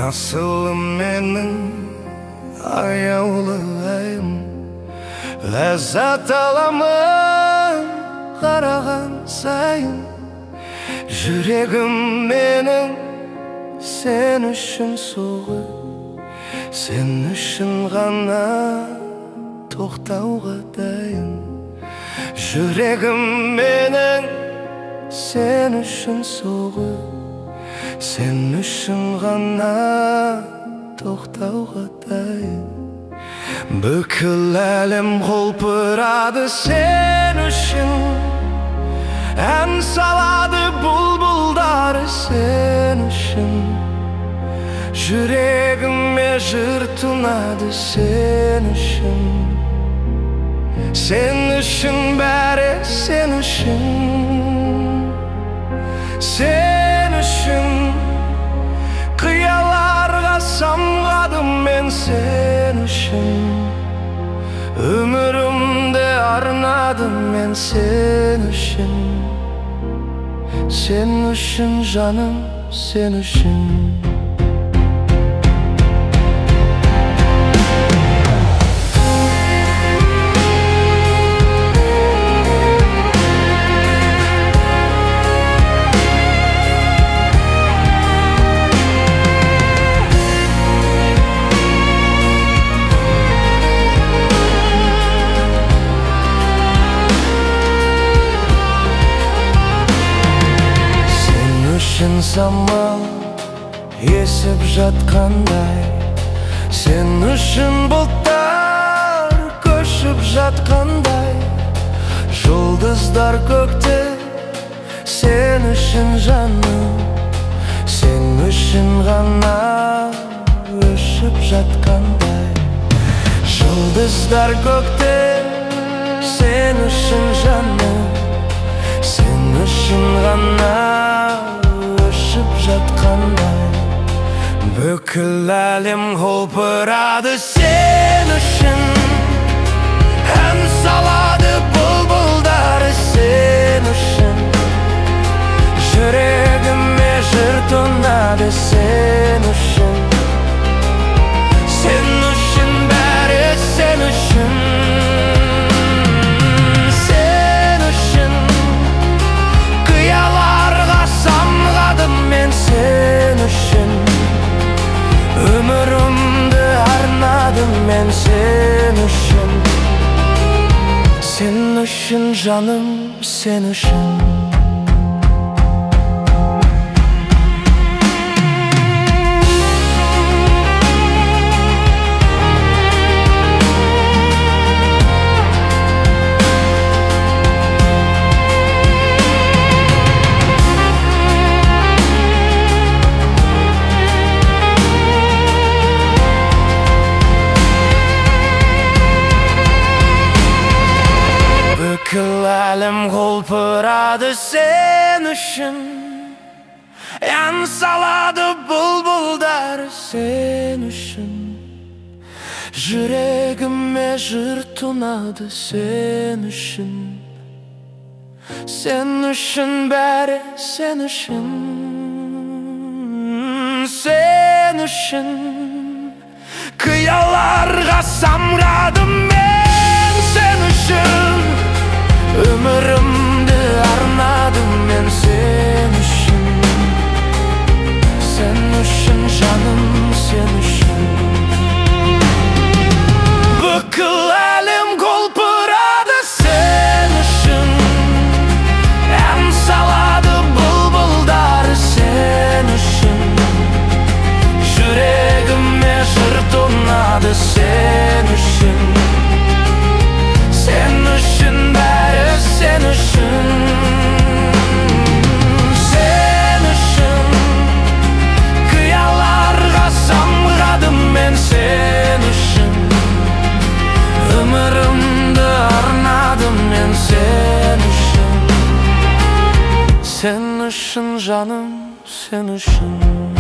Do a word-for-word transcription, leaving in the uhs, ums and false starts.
Asılım menin аяулы айым, ләззат аламын қараған сайын. Жүрегім менің сен үшін соғып, сен үшін ғана тоқтауға дайын. Жүрегім менің сен үшін соғып, сен үшін ғана тоқтауға дайын. Бүкіл әлем құлпырады сен үшін, ән салады бұлбұлдары сен үшін. Жүрегіме жыр тұнады сен үшін. Сен үшін бәрі сен үшін. Сен үшін қияларға самғадым мен сен үшін. Өмірімді арнадым мен сен үшін. Сен үшін жаным, сен үшін. Самал есіп жатқандай, сен үшін бұлттар көшіп жатқандай. Жұлдыздар көкте сен үшін жаным, сен үшін ғана өшіп жатқандай. Жұлдыздар көкте сен үшін жаным, сен үшін ғана жатқандай. Бүкіл әлем құлпырады сен үшін, ән салады бұлбұлдары сен үшін. Жүрегіме жыр тұнады сен үшін. Сен үшін бәрі сен үшін. Сен үшін өмірімді арнадым мен сен үшін. Сен үшін жаным, сен үшін. Бүкіл әлем құлпырады сен үшін, ән салады бұлбұлдары сен үшін. Жүрегіме жыр тұнады сен үшін. Сен үшін бәрі сен үшін. Сен үшін қияларға самғадым мен сен үшін. Өмірімді арнадым мен сен үшін. Сен үшін жаным, сен үшін. Бүкіл әлем құлпырады сен үшін, ән салады бұлбұлдары сен үшін. Жүрегіме жыр тұнады сен үшін. Сен үшін бәрі сен үшін. Сен үшін қияларға самғадым мен сен үшін. Өмірімді арнадым мен сен үшін. Сен үшін жаным, сен үшін.